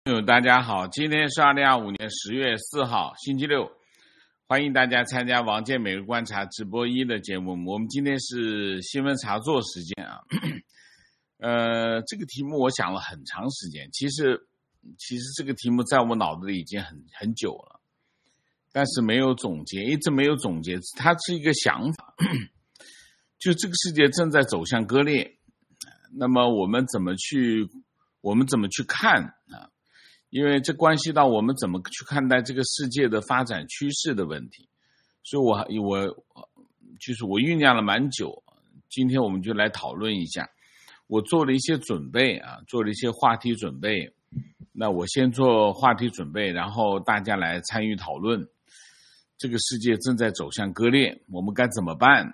大家好，今天是2025年10月4号，星期六，欢迎大家参加王健每日观察直播1的节目。我们今天是新闻茶座时间啊。这个题目我想了很长时间，其实这个题目在我脑子里已经很久了，但是没有总结，一直没有总结。它是一个想法，就这个世界正在走向割裂，那么我们怎么去看啊？因为这关系到我们怎么去看待这个世界的发展趋势的问题，所以我酝酿了蛮久，今天我们就来讨论一下。我做了一些准备啊，做了一些话题准备。那我先做话题准备，然后大家来参与讨论。这个世界正在走向割裂，我们该怎么办？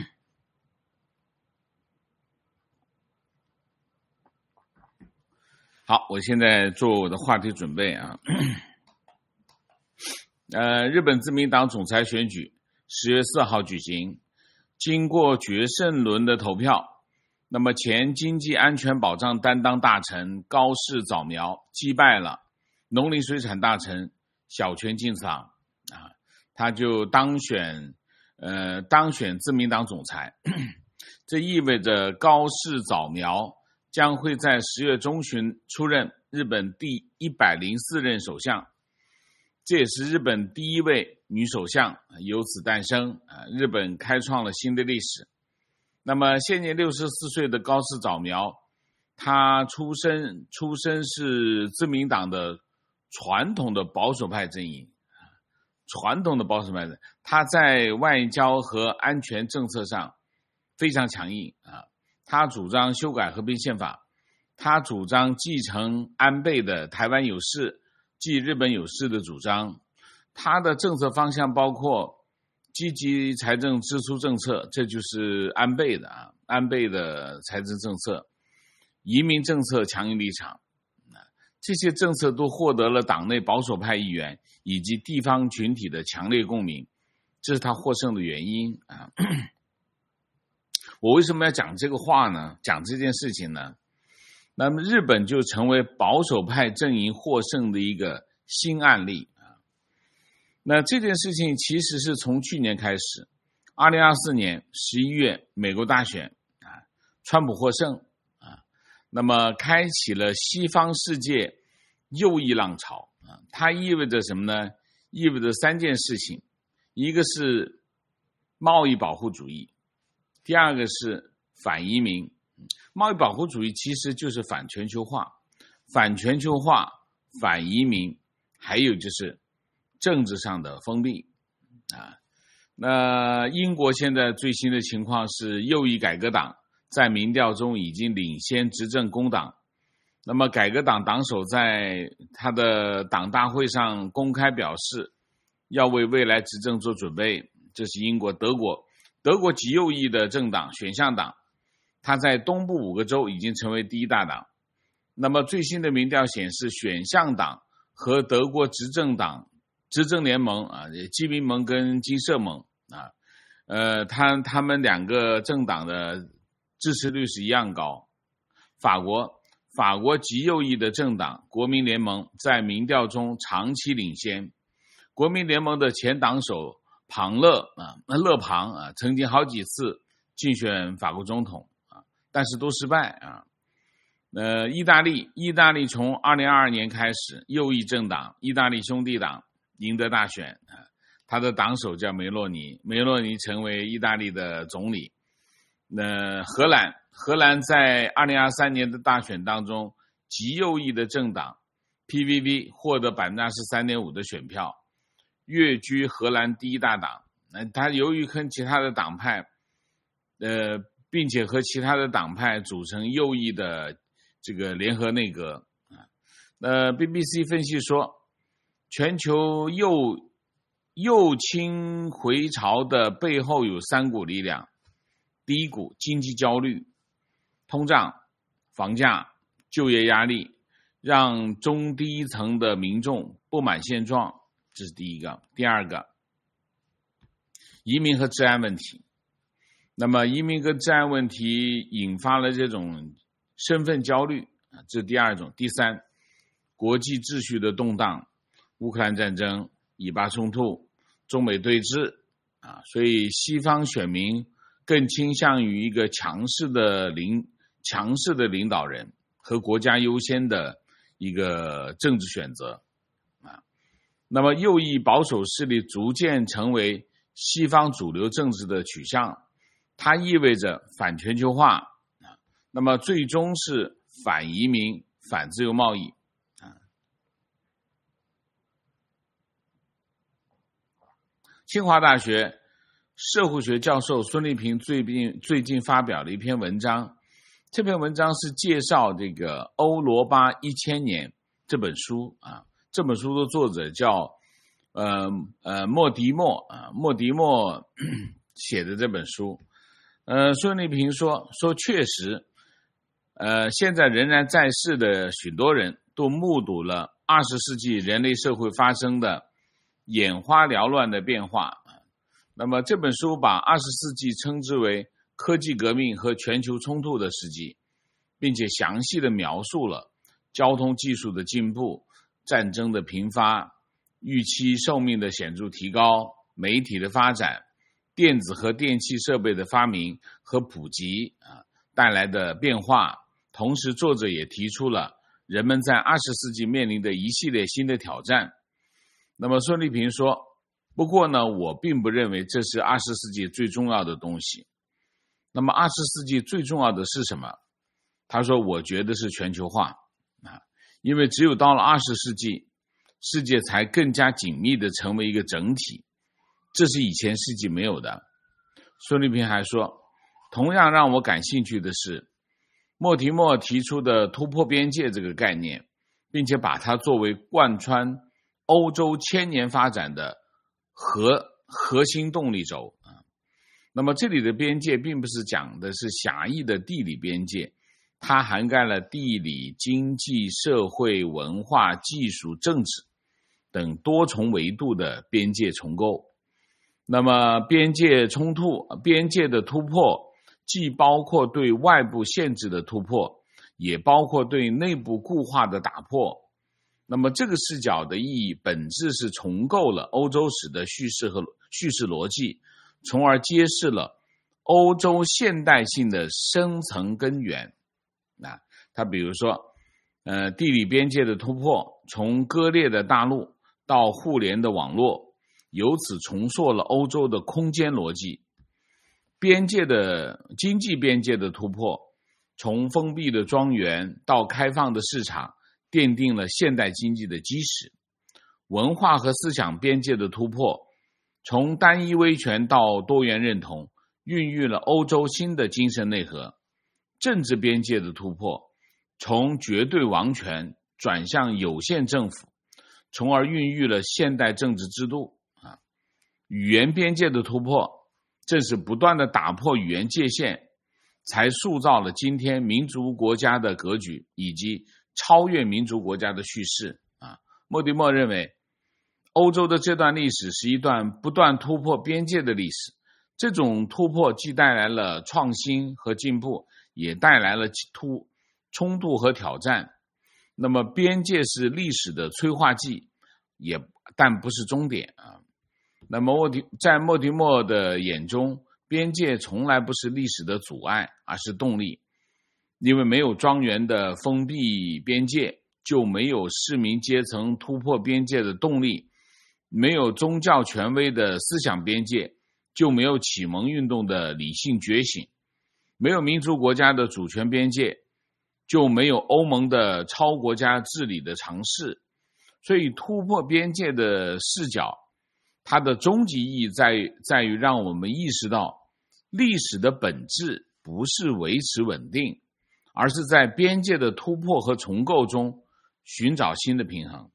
好，我现在做我的话题准备啊。日本自民党总裁选举10月4号举行，经过决胜轮的投票，那么前经济安全保障担当大臣高市早苗击败了农林水产大臣小泉进次郎啊，他就当选自民党总裁。这意味着高市早苗将会在10月中旬出任日本第104任首相，这也是日本第一位女首相由此诞生，日本开创了新的历史。那么现年64岁的高市早苗，他出身是自民党的传统的保守派阵营，他在外交和安全政策上非常强硬啊。他主张修改和平宪法，他主张继承安倍的台湾有事继日本有事的主张。他的政策方向包括积极财政支出政策，这就是安倍的财政政策，移民政策强硬立场，这些政策都获得了党内保守派议员以及地方群体的强烈共鸣，这是他获胜的原因啊。我为什么要讲这个话呢？讲这件事情呢？那么日本就成为保守派阵营获胜的一个新案例啊。那这件事情其实是从去年开始，2024年11月美国大选啊，川普获胜啊，那么开启了西方世界右翼浪潮啊。它意味着什么呢？意味着3件事情，一个是贸易保护主义，第二个是反移民。贸易保护主义其实就是反全球化，反移民，还有就是政治上的封闭啊。那英国现在最新的情况是右翼改革党在民调中已经领先执政工党，那么改革党党首在他的党大会上公开表示要为未来执政做准备。这是英国。德国极右翼的政党选项党，它在东部5个州已经成为第一大党。那么最新的民调显示，选项党和德国执政联盟啊，基民盟跟金社盟啊，他们2个政党的支持率是一样高。法国极右翼的政党国民联盟在民调中长期领先。国民联盟的前党首勒庞啊，曾经好几次竞选法国总统啊，但是都失败啊。意大利从2022年开始，右翼政党意大利兄弟党赢得大选啊，他的党首叫梅洛尼成为意大利的总理。荷兰在2023年的大选当中，极右翼的政党 PVV 获得 23.5% 的选票，跃居荷兰第一大党。他由于跟其他的党派并且和其他的党派组成右翼的这个联合内阁啊。BBC 分析说，全球右倾回潮的背后有3股力量。第一股，经济焦虑，通胀、房价、就业压力让中低层的民众不满现状，这是第一个。第二个，移民和治安问题。那么移民跟治安问题引发了这种身份焦虑，这是第二种。第三， 国际秩序的动荡、乌克兰战争、以巴冲突、中美对峙所以西方选民更倾向于一个强势的领导人和国家优先的一个政治选择那么右翼保守势力逐渐成为西方主流政治的取向，它意味着反全球化那么最终是反移民、反自由贸易清华大学社会学教授孙立平最近发表了一篇文章，这篇文章是介绍这个《欧罗巴1000年》这本书这本书的作者叫莫迪莫写的这本书。孙立平说确实现在仍然在世的许多人都目睹了20世纪人类社会发生的眼花缭乱的变化。那么这本书把20世纪称之为科技革命和全球冲突的时期，并且详细的描述了交通技术的进步、战争的频发、预期寿命的显著提高、媒体的发展、电子和电气设备的发明和普及带来的变化。同时作者也提出了人们在20世纪面临的一系列新的挑战。那么孙立平说，不过呢，我并不认为这是20世纪最重要的东西。那么20世纪最重要的是什么？他说，我觉得是全球化因为只有到了20世纪，世界才更加紧密地成为一个整体，这是以前世纪没有的。孙立平还说，同样让我感兴趣的是莫提莫提出的突破边界这个概念，并且把它作为贯穿欧洲1000年发展的核心动力轴那么这里的边界并不是讲的是狭义的地理边界，它涵盖了地理、经济、社会、文化、技术、政治等多重维度的边界重构。那么边界的突破既包括对外部限制的突破，也包括对内部固化的打破。那么这个视角的意义本质是重构了欧洲史的叙事逻辑，从而揭示了欧洲现代性的深层根源。他比如说地理边界的突破，从割裂的大陆到互联的网络，由此重塑了欧洲的空间逻辑。经济边界的突破，从封闭的庄园到开放的市场，奠定了现代经济的基石。文化和思想边界的突破，从单一威权到多元认同，孕育了欧洲新的精神内核。政治边界的突破，从绝对王权转向有限政府，从而孕育了现代政治制度。语言边界的突破，正是不断的打破语言界限，才塑造了今天民族国家的格局以及超越民族国家的叙事。莫迪莫认为，欧洲的这段历史是一段不断突破边界的历史，这种突破既带来了创新和进步，也带来了冲突和挑战。那么边界是历史的催化剂，但不是终点。那么在莫迪莫的眼中，边界从来不是历史的阻碍，而是动力。因为没有庄园的封闭边界，就没有市民阶层突破边界的动力；没有宗教权威的思想边界，就没有启蒙运动的理性觉醒；没有民族国家的主权边界，就没有欧盟的超国家治理的尝试。所以突破边界的视角，它的终极意义在于让我们意识到，历史的本质不是维持稳定，而是在边界的突破和重构中寻找新的平衡。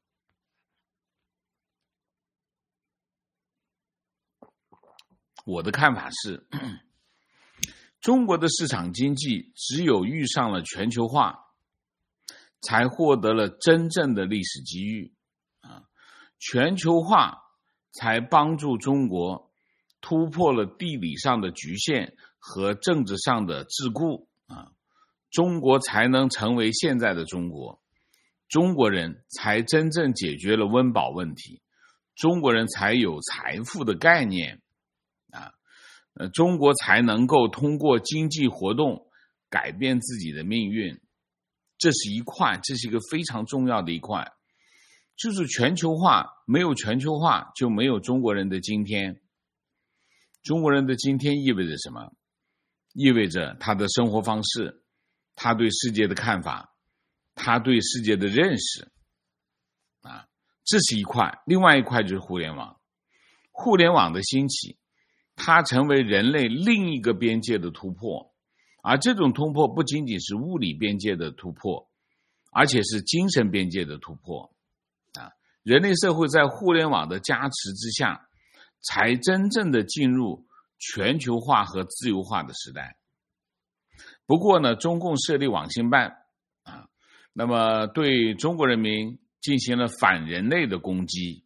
我的看法是，中国的市场经济只有遇上了全球化，才获得了真正的历史机遇。全球化才帮助中国突破了地理上的局限和政治上的桎梏，中国才能成为现在的中国。 中国人才真正解决了温饱问题，中国人才有财富的概念中国才能够通过经济活动改变自己的命运。这是一块，这是一个非常重要的一块，就是全球化，没有全球化就没有中国人的今天。中国人的今天意味着什么？意味着他的生活方式，他对世界的看法，他对世界的认识这是一块。另外一块就是互联网，互联网的兴起，它成为人类另一个边界的突破，而这种突破不仅仅是物理边界的突破，而且是精神边界的突破人类社会在互联网的加持之下，才真正的进入全球化和自由化的时代。不过呢，中共设立网信办那么对中国人民进行了反人类的攻击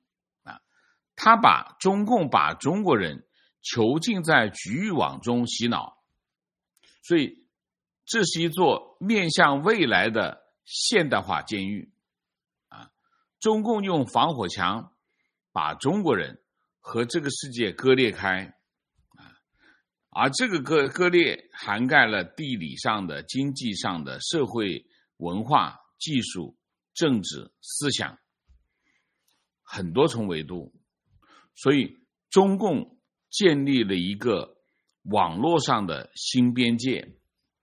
中共把中国人囚禁在局域网中洗脑，所以这是一座面向未来的现代化监狱中共用防火墙把中国人和这个世界割裂开而这个割裂涵盖了地理上的、经济上的、社会、文化、技术、政治、思想很多重维度。所以中共建立了一个网络上的新边界。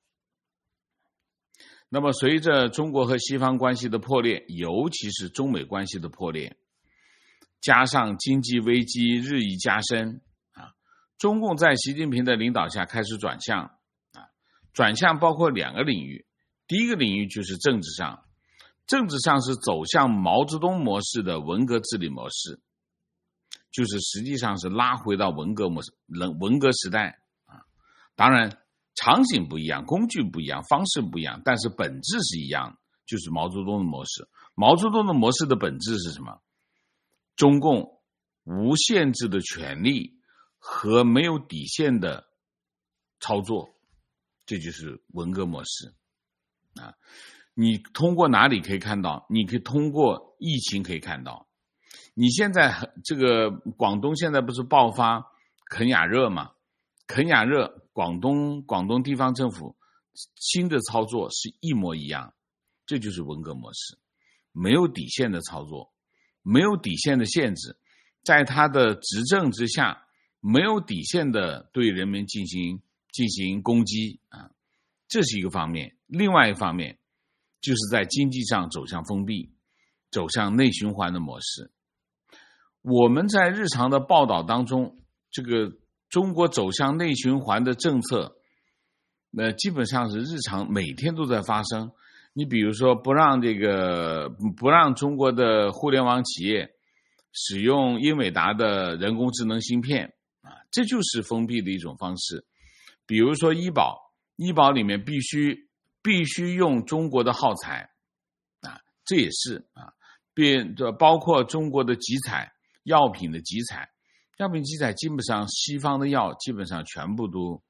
那么随着中国和西方关系的破裂，尤其是中美关系的破裂，加上经济危机日益加深中共在习近平的领导下开始转向转向包括两个领域。第一个领域就是政治上，政治上是走向毛泽东模式的文革治理模式，就是实际上是拉回到文革时代当然场景不一样，工具不一样，方式不一样，但是本质是一样，就是毛泽东的模式。毛泽东的模式的本质是什么？中共无限制的权利和没有底线的操作，这就是文革模式你通过哪里可以看到？你可以通过疫情可以看到。你现在这个广东现在不是爆发肯雅热吗？肯雅热，广东地方政府新的操作是一模一样，这就是文革模式，没有底线的操作，没有底线的限制，在他的执政之下，没有底线的对人民进行攻击这是一个方面。另外一方面就是在经济上走向封闭，走向内循环的模式。我们在日常的报道当中，这个中国走向内循环的政策基本上是日常每天都在发生。你比如说不让中国的互联网企业使用英伟达的人工智能芯片这就是封闭的一种方式。比如说医保里面必须用中国的耗材这也是包括中国的集采，药品的集采基本上西方的药基本上全部都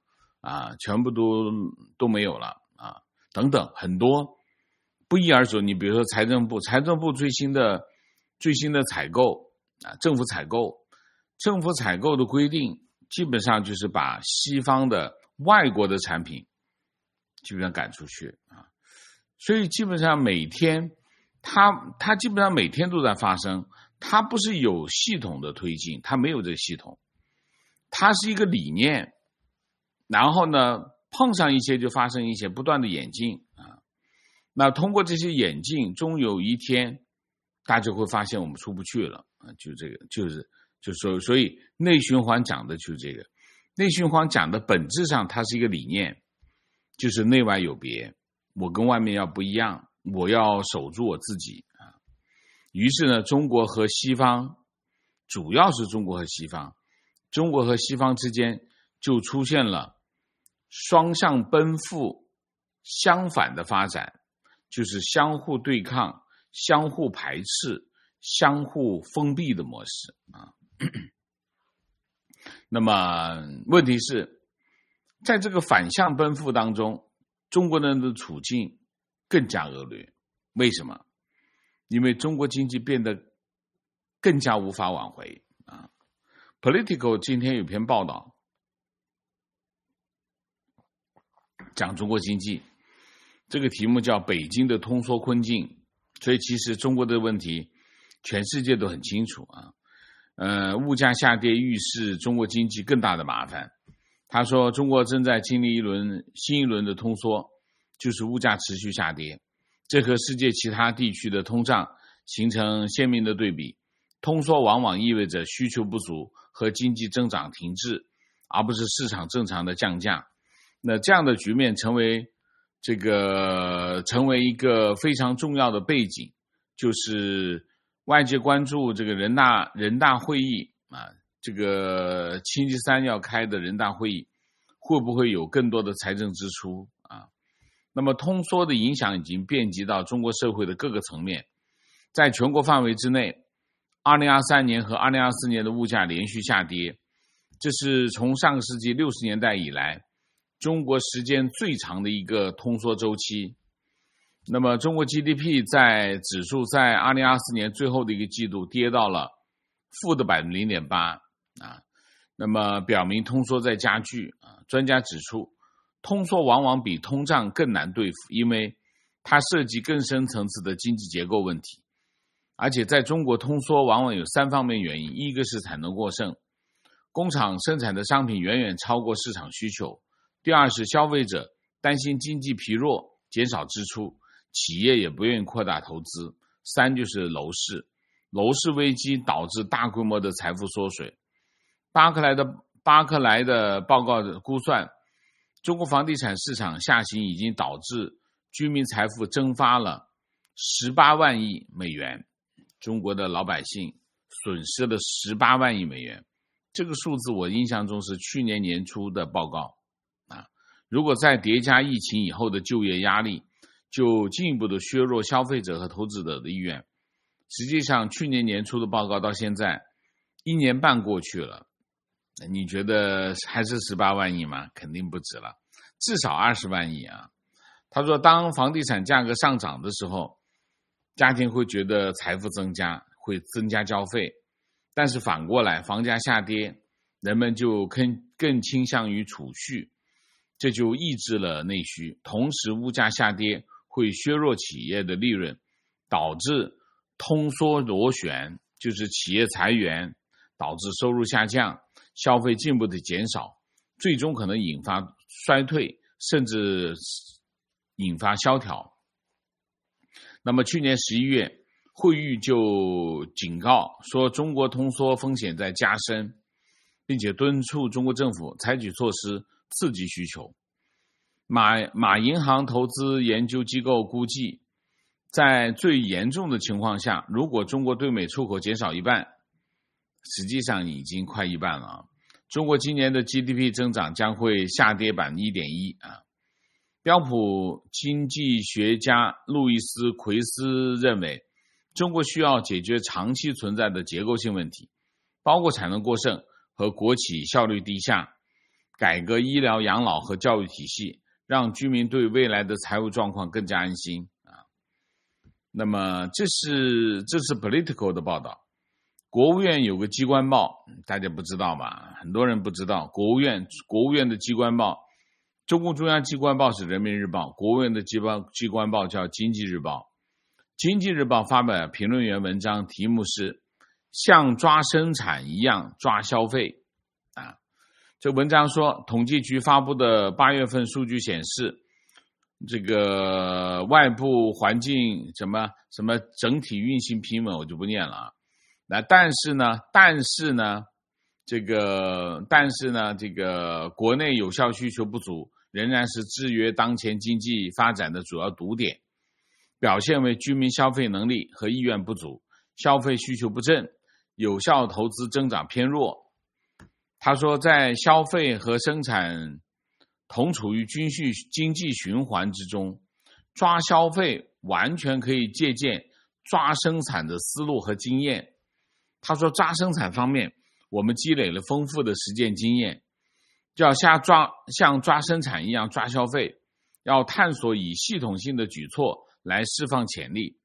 没有了等等，很多不一而足。你比如说财政部最新的采购政府采购的规定基本上就是把西方的外国的产品基本上赶出去所以基本上每天它基本上每天都在发生。它不是有系统的推进，它没有这个系统，它是一个理念，然后呢碰上一些就发生一些不断的演进那通过这些演进，终有一天大家就会发现我们出不去了就这个所以内循环讲的就是这个。内循环讲的本质上它是一个理念，就是内外有别，我跟外面要不一样，我要守住我自己于是呢，中国和西方，主要是中国和西方之间就出现了双向奔赴、相反的发展，就是相互对抗、相互排斥、相互封闭的模式那么问题是，在这个反向奔赴当中，中国人的处境更加恶劣。为什么？ 因为中国经济变得更加无法挽回啊。Politico 今天有篇报道讲中国经济，这个题目叫北京的通缩困境，所以其实中国的问题全世界都很清楚啊。物价下跌预示中国经济更大的麻烦。他说中国正在经历新一轮的通缩，就是物价持续下跌，这和世界其他地区的通胀形成鲜明的对比。通缩往往意味着需求不足和经济增长停滞，而不是市场正常的降价。那这样的局面成为一个非常重要的背景，就是外界关注这个人大会议啊，这个星期三要开的人大会议会不会有更多的财政支出啊？那么通缩的影响已经遍及到中国社会的各个层面，在全国范围之内，2023年和2024年的物价连续下跌，这是从上个世纪60年代以来中国时间最长的一个通缩周期。那么中国 GDP 指数在2024年最后的一个季度跌到了负的 0.8% 啊，那么表明通缩在加剧啊。专家指出，通缩往往比通胀更难对付，因为它涉及更深层次的经济结构问题。而且在中国，通缩往往有3方面原因：一个是产能过剩，工厂生产的商品远远超过市场需求；第二是消费者担心经济疲弱减少支出，企业也不愿意扩大投资；三就是楼市危机导致大规模的财富缩水。巴克莱的报告估算，中国房地产市场下行已经导致居民财富蒸发了18万亿美元，中国的老百姓损失了18万亿美元。这个数字我印象中是去年年初的报告啊。如果再叠加疫情以后的就业压力，就进一步的削弱消费者和投资者的意愿。实际上去年年初的报告到现在1年半过去了，你觉得还是18万亿吗？肯定不止了，至少20万亿啊。他说当房地产价格上涨的时候，家庭会觉得财富增加，会增加交费，但是反过来房价下跌，人们就更倾向于储蓄，这就抑制了内需。同时物价下跌会削弱企业的利润，导致通缩螺旋，就是企业裁员，导致收入下降，消费进一步的减少，最终可能引发衰退，甚至引发萧条。那么去年11月，惠誉就警告说中国通缩风险在加深，并且敦促中国政府采取措施刺激需求。马银行投资研究机构估计，在最严重的情况下，如果中国对美出口减少一半，实际上已经快一半了，中国今年的 GDP 增长将会下跌 1.1% 啊。标普经济学家路易斯·奎斯认为，中国需要解决长期存在的结构性问题，包括产能过剩和国企效率低下，改革医疗养老和教育体系，让居民对未来的财务状况更加安心啊。那么这是 Politico 的报道。国务院有个机关报，大家不知道吧？很多人不知道，国务院的机关报，中共中央机关报是人民日报，国务院的机关报叫经济日报。经济日报发表评论员文章，题目是像抓生产一样抓消费啊。这文章说，统计局发布的8月份数据显示，这个外部环境什么整体运行平稳，我就不念了啊。那但是呢，这个国内有效需求不足，仍然是制约当前经济发展的主要堵点，表现为居民消费能力和意愿不足，消费需求不振，有效投资增长偏弱。他说，在消费和生产同处于经济循环之中，抓消费完全可以借鉴抓生产的思路和经验。他说，抓生产方面，我们积累了丰富的实践经验，就要像抓生产一样抓消费，要探索以系统性的举措来释放潜力，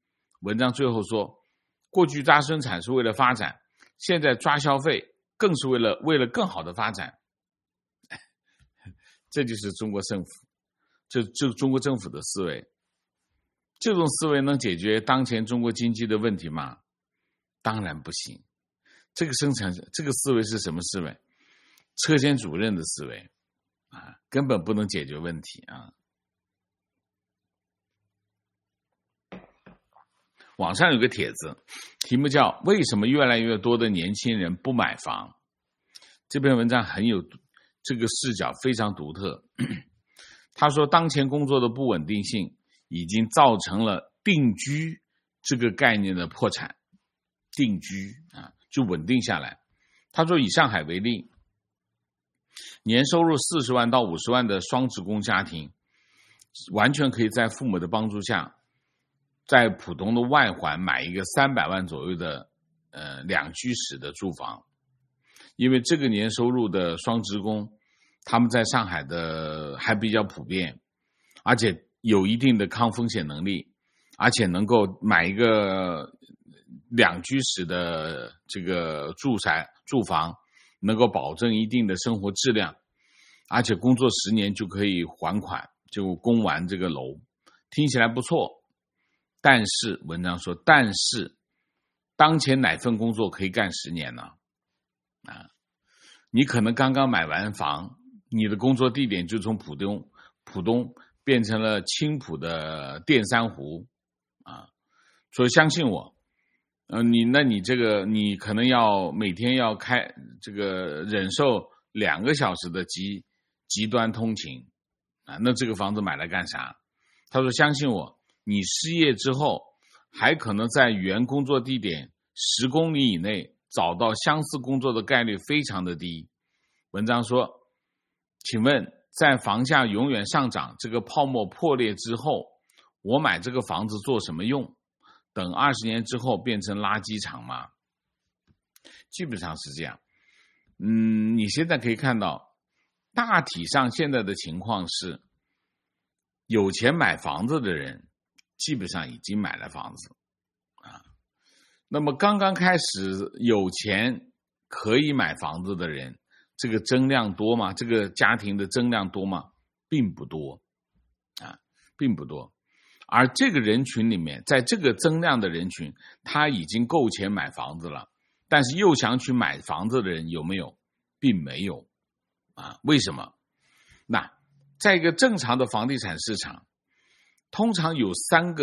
文章最后说，过去抓生产是为了发展，现在抓消费更是为了更好的发展。这就是中国政府，这中国政府的思维。这种思维能解决当前中国经济的问题吗？当然不行。这个思维是什么思维？车间主任的思维啊，根本不能解决问题啊。网上有个帖子，题目叫为什么越来越多的年轻人不买房。这篇文章很有这个视角，非常独特。他说当前工作的不稳定性已经造成了定居这个概念的破产。定居啊，就稳定下来。他说以上海为例，年收入40万到50万的双职工家庭，完全可以在父母的帮助下，在浦东的外环买一个300万左右的2居室的住房。因为这个年收入的双职工，他们在上海的还比较普遍，而且有一定的抗风险能力，而且能够买一个2居室的这个住房，能够保证一定的生活质量，而且工作10年就可以还款，就供完这个楼，听起来不错。但是文章说，但是当前哪份工作可以干10年呢？你可能刚刚买完房，你的工作地点就从浦东变成了青浦的淀山湖啊。所以相信我，你可能要每天要忍受2个小时的极端通勤啊，那这个房子买来干啥？他说相信我，你失业之后还可能在原工作地点10公里以内找到相似工作的概率非常的低。文章说，请问在房价永远上涨这个泡沫破裂之后，我买这个房子做什么用？等20年之后变成垃圾场吗？基本上是这样。你现在可以看到，大体上现在的情况是，有钱买房子的人基本上已经买了房子啊。那么刚刚开始有钱可以买房子的人，这个增量多吗？这个家庭的增量多吗？并不多啊，并不多。而这个人群里面，在这个增量的人群，他已经够钱买房子了，但是又想去买房子的人有没有？并没有啊。为什么？那在一个正常的房地产市场，通常有三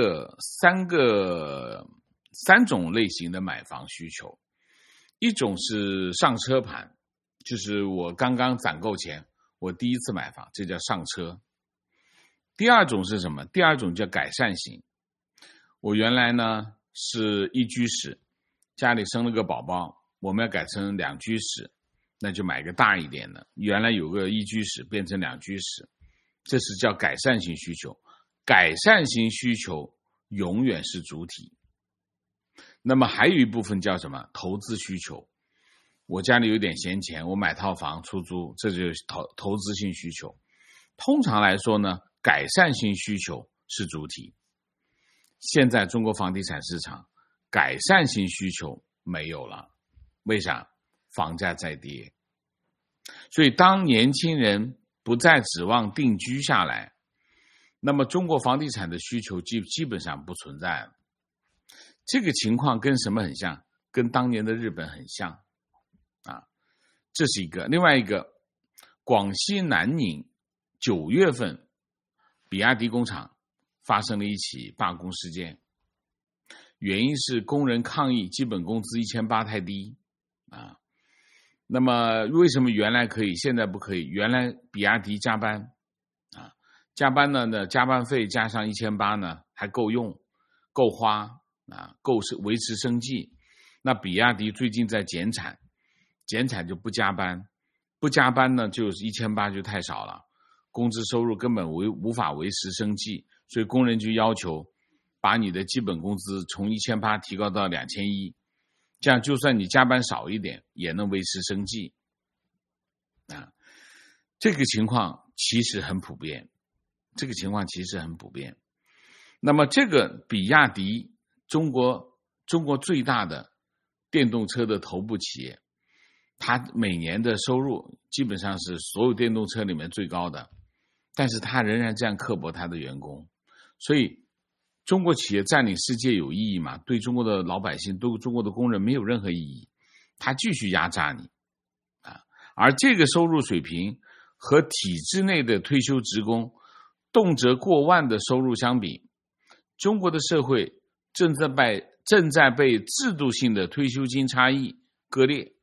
种类型的买房需求。一种是上车盘，就是我刚刚攒够钱，我第一次买房，这叫上车。第二种是什么？第二种叫改善型。我原来呢是1居室，家里生了个宝宝，我们要改成2居室，那就买个大一点的。原来有个1居室变成2居室，这是叫改善型需求。改善型需求永远是主体。那么还有一部分叫什么？投资需求。我家里有点闲钱，我买套房出租，这就是投资性需求。通常来说呢，改善性需求是主体。现在中国房地产市场改善性需求没有了，为啥？房价在跌。所以当年轻人不再指望定居下来，那么中国房地产的需求基本上不存在了。这个情况跟什么很像？跟当年的日本很像啊，这是一个。另外一个，广西南宁9月份比亚迪工厂发生了一起罢工事件，原因是工人抗议基本工资1800太低啊。那么为什么原来可以现在不可以？原来比亚迪加班啊，加班呢加班费加上1800呢还够用够花啊，够维持生计。那比亚迪最近在减产就不加班，不加班呢就1800就太少了，工资收入根本无法维持生计，所以工人就要求把你的基本工资从1800提高到2100，这样就算你加班少一点也能维持生计啊。这个情况其实很普遍。那么这个比亚迪中国最大的电动车的头部企业，它每年的收入基本上是所有电动车里面最高的，但是它仍然这样刻薄它的员工。所以中国企业占领世界有意义吗？对中国的老百姓，对中国的工人没有任何意义，它继续压榨你而这个收入水平和体制内的退休职工动辄过万的收入相比，中国的社会正在被制度性的退休金差异割裂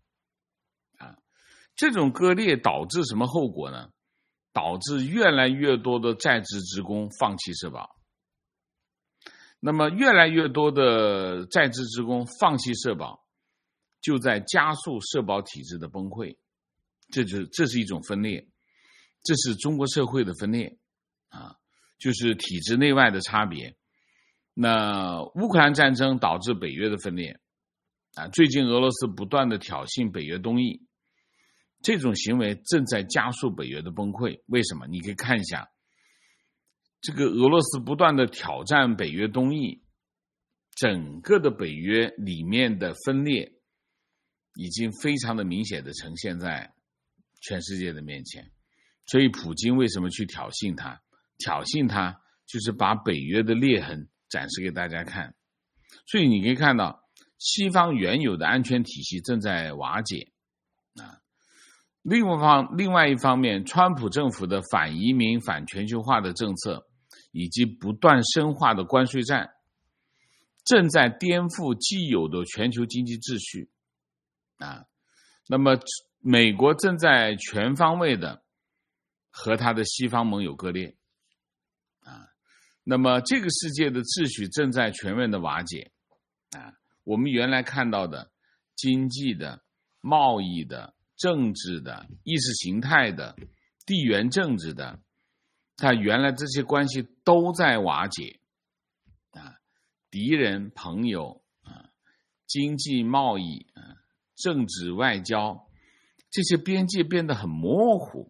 这种割裂导致什么后果呢？导致越来越多的在职职工放弃社保。那么越来越多的在职职工放弃社保，就在加速社保体制的崩溃。这是一种分裂，这是中国社会的分裂就是体制内外的差别。那乌克兰战争导致北约的分裂最近俄罗斯不断的挑衅北约东翼，这种行为正在加速北约的崩溃。为什么？你可以看一下这个俄罗斯不断的挑战北约东翼，整个的北约里面的分裂已经非常的明显的呈现在全世界的面前。所以普京为什么去挑衅他？挑衅他就是把北约的裂痕展示给大家看。所以你可以看到西方原有的安全体系正在瓦解另外一方面，川普政府的反移民、反全球化的政策以及不断深化的关税战正在颠覆既有的全球经济秩序那么美国正在全方位的和他的西方盟友割裂那么这个世界的秩序正在全面的瓦解我们原来看到的经济的、贸易的、政治的、意识形态的、地缘政治的，它原来这些关系都在瓦解敌人、朋友经济、贸易政治、外交，这些边界变得很模糊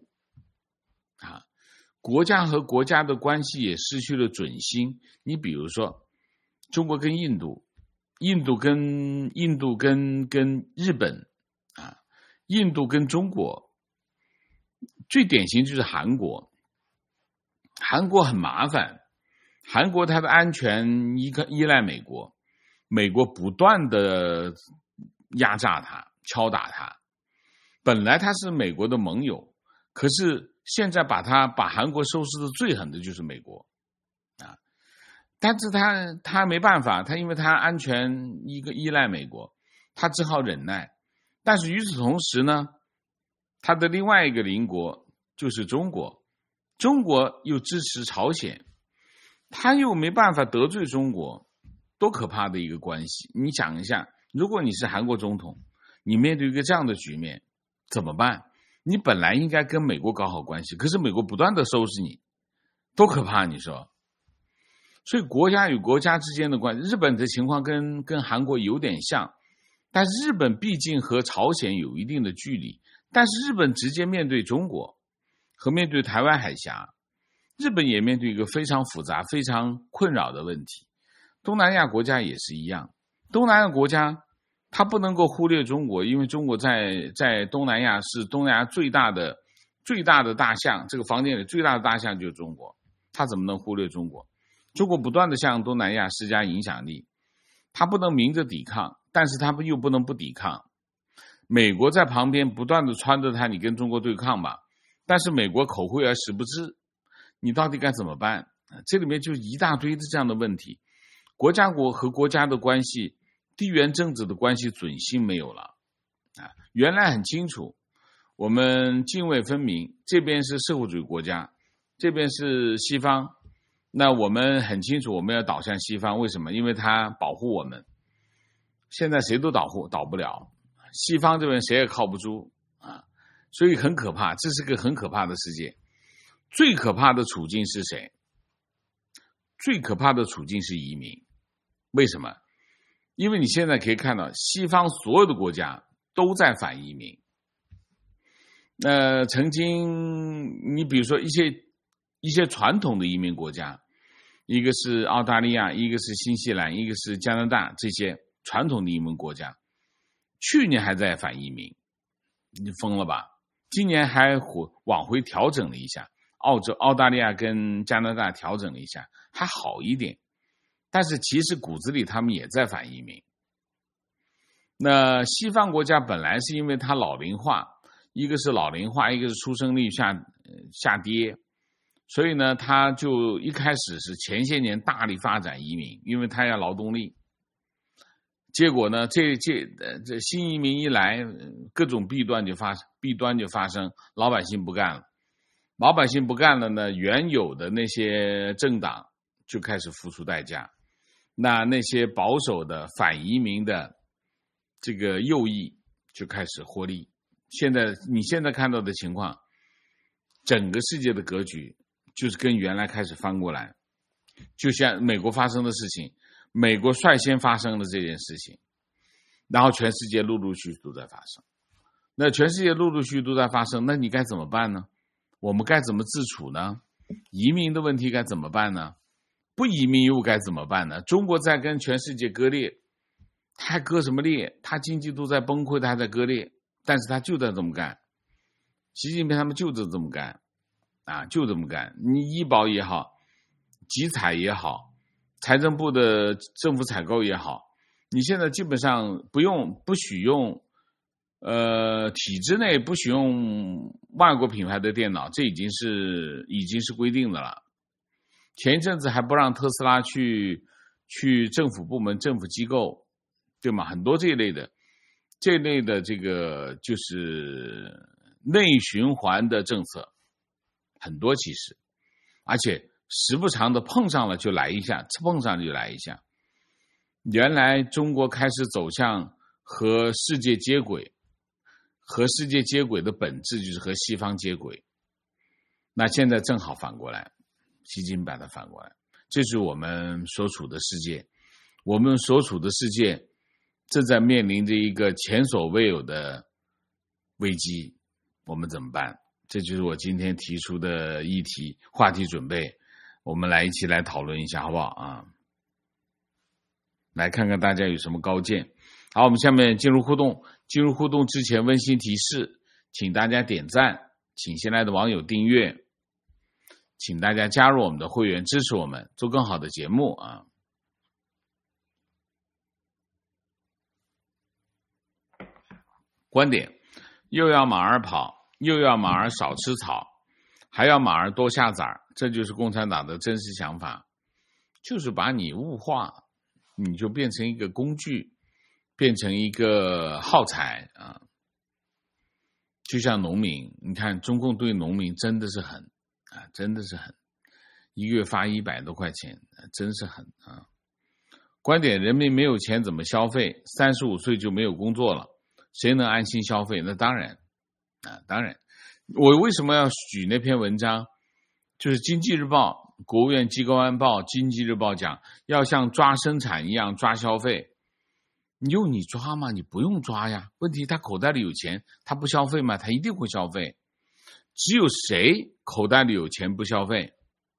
国家和国家的关系也失去了准心。你比如说中国跟印度，印度跟日本印度跟中国，最典型就是韩国。韩国很麻烦，韩国它的安全依赖美国，美国不断的压榨它、敲打它。本来它是美国的盟友，可是现在把韩国收拾的最狠的就是美国但是他没办法，因为他安全依赖美国，他只好忍耐。但是与此同时呢，他的另外一个邻国就是中国，中国又支持朝鲜，他又没办法得罪中国，多可怕的一个关系。你想一下，如果你是韩国总统，你面对一个这样的局面怎么办？你本来应该跟美国搞好关系，可是美国不断的收拾你，多可怕你说。所以国家与国家之间的关系，日本的情况跟韩国有点像，但是日本毕竟和朝鲜有一定的距离，但是日本直接面对中国和面对台湾海峡，日本也面对一个非常复杂、非常困扰的问题。东南亚国家也是一样，东南亚国家它不能够忽略中国，因为中国在东南亚是东南亚最大的大象，这个房间里最大的大象就是中国，它怎么能忽略中国？中国不断的向东南亚施加影响力，它不能明着抵抗，但是它又不能不抵抗。美国在旁边不断的撺掇他，你跟中国对抗吧，但是美国口惠而实不至，你到底该怎么办？这里面就一大堆的这样的问题，国家和国家的关系，地缘政治的关系准心没有了原来很清楚，我们泾渭分明，这边是社会主义国家，这边是西方，那我们很清楚我们要倒向西方，为什么？因为它保护我们。现在谁都倒不了，西方这边谁也靠不住所以很可怕，这是个很可怕的世界。最可怕的处境是谁？最可怕的处境是移民。为什么？因为你现在可以看到西方所有的国家都在反移民。曾经你比如说一些传统的移民国家， 一个是澳大利亚，一个是新西兰，一个是加拿大，这些传统的移民国家，去年还在反移民，你疯了吧？今年还往回调整了一下，澳大利亚跟加拿大调整了一下，还好一点，但是其实骨子里他们也在反移民。那西方国家本来是因为它老龄化，一个是老龄化，一个是出生率下跌，所以呢，他就一开始是前些年大力发展移民，因为他要劳动力。结果呢，这新移民一来，各种弊端就发生，老百姓不干了。老百姓不干了呢，原有的那些政党就开始付出代价。那些保守的反移民的这个右翼就开始获利。你现在看到的情况，整个世界的格局就是跟原来开始翻过来，就像美国发生的事情，美国率先发生了这件事情，然后全世界陆陆续续都在发生。那全世界陆陆续续都在发生，那你该怎么办呢？我们该怎么自处呢？移民的问题该怎么办呢？不移民又该怎么办呢？中国在跟全世界割裂，他还割什么裂？他经济都在崩溃，他还在割裂，但是他就在这么干。习近平他们就这么干啊，就这么干。你医保也好，集采也好，财政部的政府采购也好，你现在基本上不许用体制内不许用外国品牌的电脑，这已经是规定的了。前一阵子还不让特斯拉去政府部门、政府机构，对吗？很多这一类的这个就是内循环的政策很多，其实而且时不常的碰上了就来一下，碰上就来一下。原来中国开始走向和世界接轨，和世界接轨的本质就是和西方接轨。那现在正好反过来，习近平把它反过来，这是我们所处的世界。我们所处的世界正在面临着一个前所未有的危机，我们怎么办？这就是我今天提出的话题准备，我们一起来讨论一下好不好啊？来看看大家有什么高见。好，我们下面进入互动。进入互动之前，温馨提示，请大家点赞，请新来的网友订阅，请大家加入我们的会员，支持我们做更好的节目啊！观点：又要马儿跑，又要马儿少吃草，还要马儿多下崽儿，这就是共产党的真实想法，就是把你物化，你就变成一个工具，变成一个耗材啊！就像农民，你看中共对农民真的是狠啊，真的是狠，一个月发100多块钱，真是狠啊！观点：人民没有钱怎么消费？35岁就没有工作了，谁能安心消费？那当然啊，当然。我为什么要举那篇文章？就是《经济日报》国务院机构安报《经济日报》讲，要像抓生产一样抓消费。你抓吗？你不用抓呀。问题他口袋里有钱，他不消费吗？他一定会消费。只有谁口袋里有钱不消费？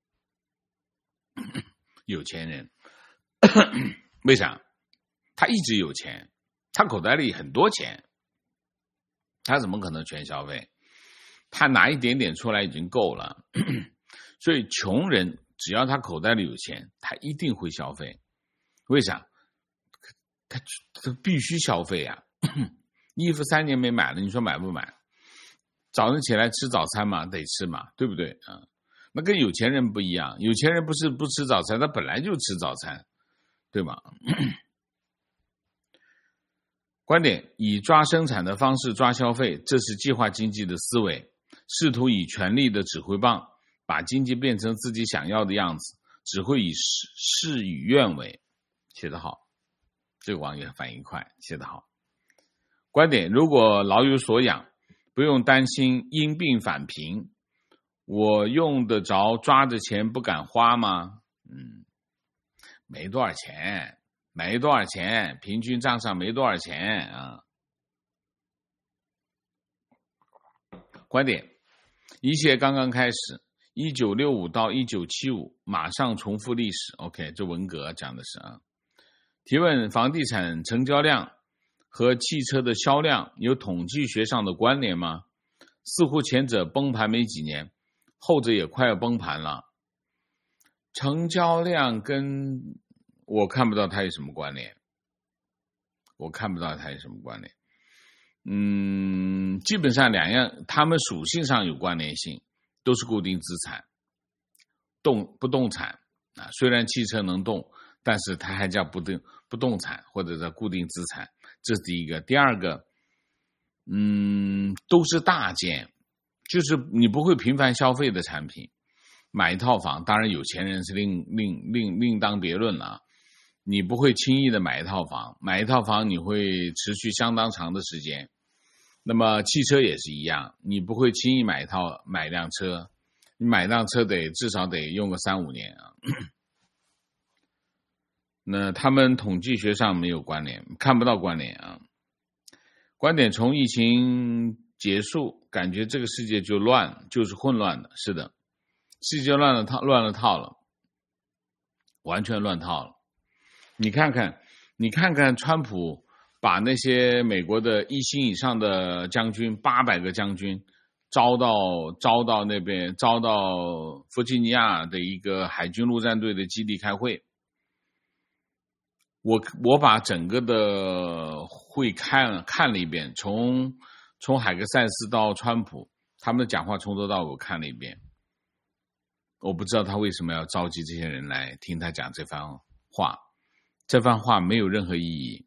有钱人。为啥？他一直有钱，他口袋里很多钱，他怎么可能全消费？他拿一点点出来已经够了。所以穷人只要他口袋里有钱，他一定会消费。为啥？他必须消费啊！衣服3年没买了，你说买不买？早上起来吃早餐嘛，得吃嘛，对不对啊？那跟有钱人不一样，有钱人不是不吃早餐，他本来就吃早餐，对吗？观点：以抓生产的方式抓消费，这是计划经济的思维，试图以权力的指挥棒把经济变成自己想要的样子，只会以事与愿违。写得好，这个网友反应快，写得好。观点：如果老有所养，不用担心因病返贫，我用得着抓着钱不敢花吗？没多少钱，没多少钱，平均账上没多少钱啊。观点：一切刚刚开始， 1965到1975马上重复历史。 OK， 这文革讲的是啊。提问：房地产成交量和汽车的销量有统计学上的关联吗？似乎前者崩盘没几年，后者也快要崩盘了。成交量跟我看不到它有什么关联，基本上两样，它们属性上有关联性，都是固定资产，不动产啊。虽然汽车能动，但是它还叫不动产或者叫固定资产，这是第一个。第二个，都是大件，就是你不会频繁消费的产品。买一套房，当然有钱人是另当别论了。你不会轻易的买一套房你会持续相当长的时间。那么汽车也是一样，你不会轻易买一辆车，你买一辆车至少得用个3-5年啊。那他们统计学上没有关联，看不到关联啊。观点：从疫情结束，感觉这个世界就是混乱的。是的，世界乱了套了，完全乱套了。你看看川普把那些美国的1星以上的将军800个将军招到那边，招到弗吉尼亚的一个海军陆战队的基地开会。我把整个的会看了一遍，从海格塞斯到川普，他们的讲话从头到尾我看了一遍。我不知道他为什么要召集这些人来听他讲这番话，这番话没有任何意义。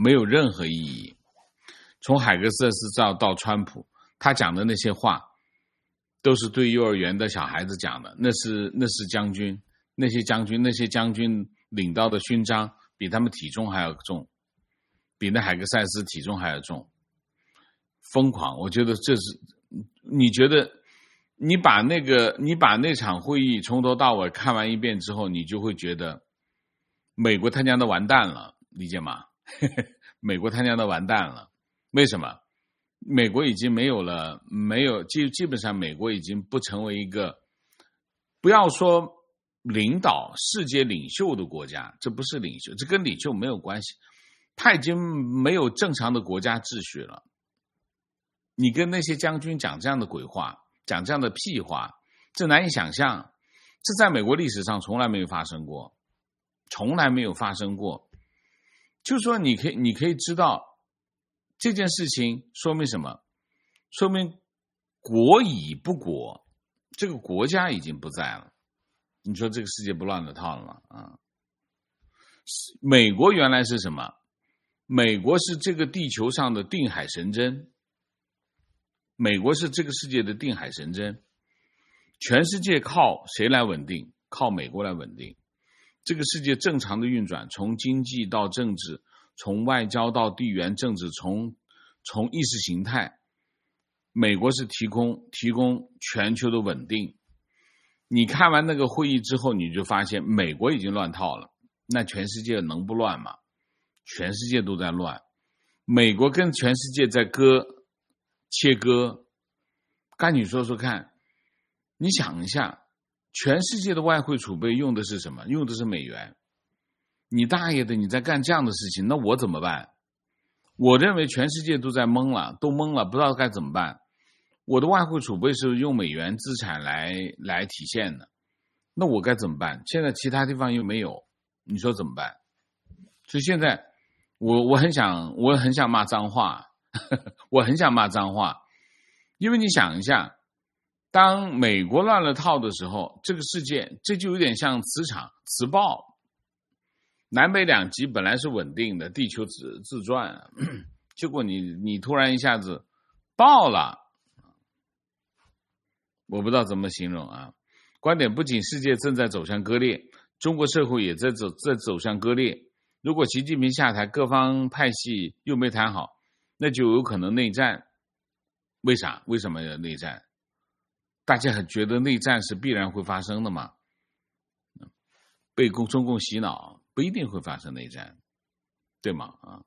从海格塞斯到川普，他讲的那些话都是对幼儿园的小孩子讲的，那是将军，那些将军领到的勋章比他们体重还要重，比那海格塞斯体重还要重，疯狂。我觉得这是，你觉得你把那场会议从头到尾看完一遍之后，你就会觉得美国他娘的完蛋了，理解吗？美国他娘的完蛋了。为什么？美国已经基本上美国已经不成为一个，不要说领导世界领袖的国家，这不是领袖，这跟领袖没有关系，他已经没有正常的国家秩序了。你跟那些将军讲这样的鬼话，讲这样的屁话，这难以想象，这在美国历史上从来没有发生过。就是说你可以知道这件事情说明什么？说明国已不国，这个国家已经不在了。你说这个世界不乱了套了吗？啊，美国原来是什么？美国是这个地球上的定海神针，美国是这个世界的定海神针，全世界靠谁来稳定？靠美国来稳定。这个世界正常的运转，从经济到政治，从外交到地缘政治，从意识形态，美国是提供全球的稳定。你看完那个会议之后，你就发现美国已经乱套了，那全世界能不乱吗？全世界都在乱，美国跟全世界在切割。赶紧说说看，你想一下，全世界的外汇储备用的是什么？用的是美元。你大爷的，你在干这样的事情，那我怎么办？我认为全世界都懵了，不知道该怎么办。我的外汇储备是用美元资产来体现的，那我该怎么办？现在其他地方又没有，你说怎么办？所以现在我很想骂脏话，我很想骂脏话，因为你想一下，当美国乱了套的时候，这个世界这就有点像磁暴，南北两极本来是稳定的，地球自转，结果你突然一下子爆了，我不知道怎么形容啊。观点：不仅世界正在走向割裂，中国社会也在走向割裂。如果习近平下台，各方派系又没谈好，那就有可能内战。为啥？为什么要内战？大家很觉得内战是必然会发生的吗？被中共洗脑，不一定会发生内战，对吗？啊，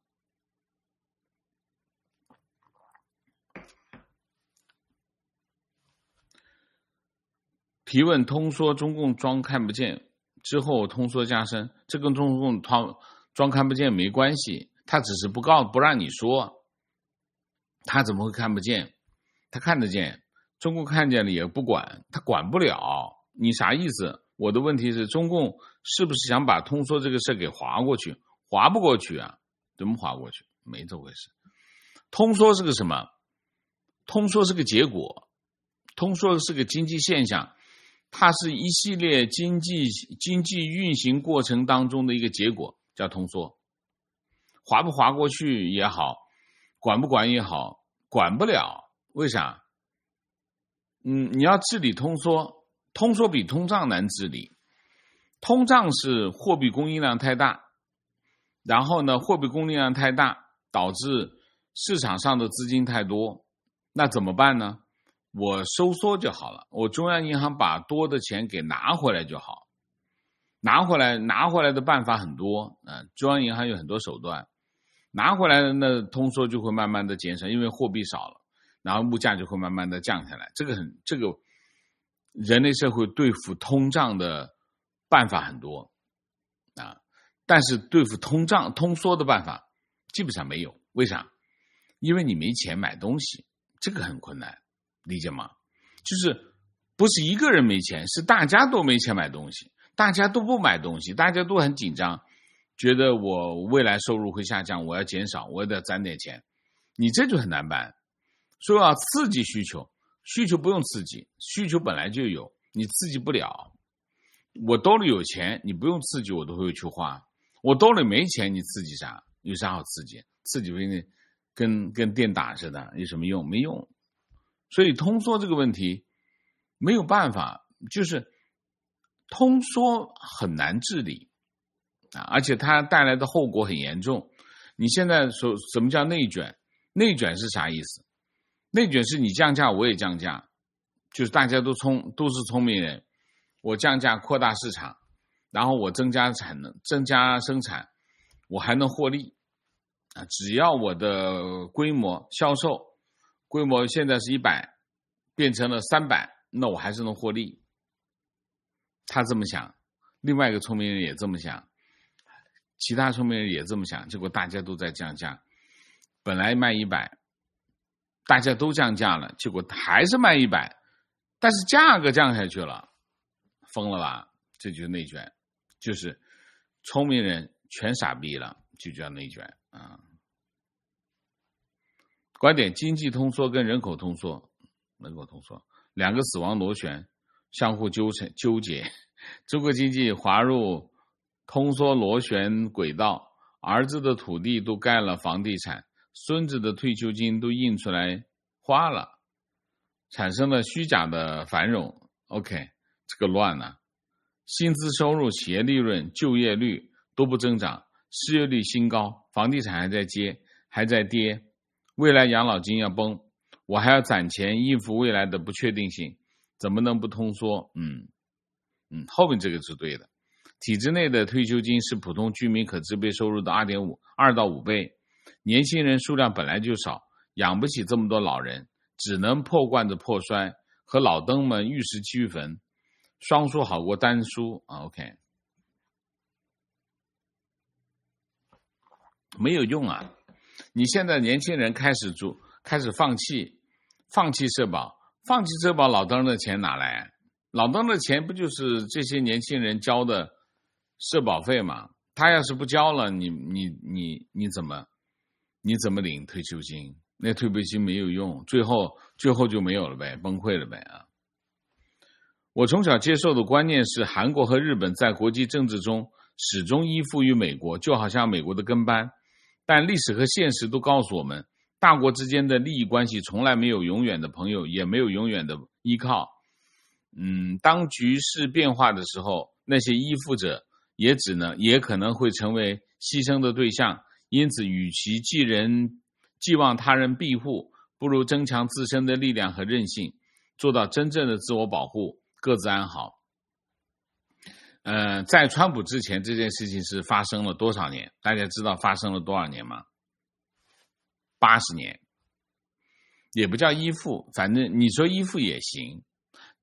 提问通缩，中共装看不见，之后通缩加深，这跟中共装看不见没关系，他只是不让你说，他怎么会看不见？他看得见，中共看见了也不管，他管不了，你啥意思？我的问题是，中共是不是想把通缩这个事给划过去？划不过去啊，怎么划过去？没这回事。通缩是个什么？通缩是个结果，通缩是个经济现象，它是一系列经济运行过程当中的一个结果，叫通缩。划不划过去也好，管不管也好，管不了。为啥？你要治理通缩，通缩比通胀难治理。通胀是货币供应量太大，然后呢，货币供应量太大，导致市场上的资金太多，那怎么办呢？我收缩就好了，我中央银行把多的钱给拿回来就好。拿回来的办法很多，中央银行有很多手段。拿回来的那通缩就会慢慢的减少，因为货币少了，然后物价就会慢慢的降下来。这个人类社会对付通胀的办法很多啊，但是对付通缩的办法基本上没有。为啥？因为你没钱买东西，这个很困难，理解吗？就是不是一个人没钱，是大家都没钱买东西，大家都不买东西，大家都很紧张，觉得我未来收入会下降，我要减少，我得攒点钱，你这就很难办。所以要刺激需求，需求不用刺激，需求本来就有，你刺激不了。我兜里有钱，你不用刺激我都会去花，我兜里没钱，你刺激啥？有啥好刺激？刺激跟电打似的，有什么用？没用。所以通缩这个问题没有办法，就是通缩很难治理而且它带来的后果很严重。你现在说什么叫内卷？内卷是啥意思？内卷是你降价我也降价，就是大家都是聪明人，我降价扩大市场，然后我增加产能，增加生产，我还能获利只要我的规模销售规模现在是100变成了300，那我还是能获利。他这么想，另外一个聪明人也这么想，其他聪明人也这么想，结果大家都在降价，本来卖100，大家都降价了，结果还是卖100，但是价格降下去了，疯了吧？这就是内卷，就是聪明人全傻逼了，就叫内卷观点：经济通缩跟人口通缩两个死亡螺旋相互纠结，中国经济滑入通缩螺旋轨道，儿子的土地都盖了房地产，孙子的退休金都印出来花了，产生了虚假的繁荣。 OK， 这个乱了，薪资收入、企业利润、就业率都不增长，失业率新高，房地产还在跌，未来养老金要崩，我还要攒钱应付未来的不确定性，怎么能不通缩？后面这个是对的。体制内的退休金是普通居民可支配收入的2到5倍，年轻人数量本来就少，养不起这么多老人，只能破罐子破摔，和老登们玉石俱焚，双输好过单输OK， 没有用啊！你现在年轻人开始放弃社保，老登的钱哪来？老登的钱不就是这些年轻人交的社保费吗？他要是不交了，你怎么领退休金？那退休金没有用，最后就没有了呗，崩溃了呗我从小接受的观念是，韩国和日本在国际政治中始终依附于美国，就好像美国的跟班。但历史和现实都告诉我们，大国之间的利益关系从来没有永远的朋友，也没有永远的依靠。当局势变化的时候，那些依附者也可能会成为牺牲的对象。因此，与其寄望他人庇护，不如增强自身的力量和韧性，做到真正的自我保护，各自安好。在川普之前，这件事情是发生了多少年？大家知道发生了多少年吗？80年。也不叫依附，反正你说依附也行，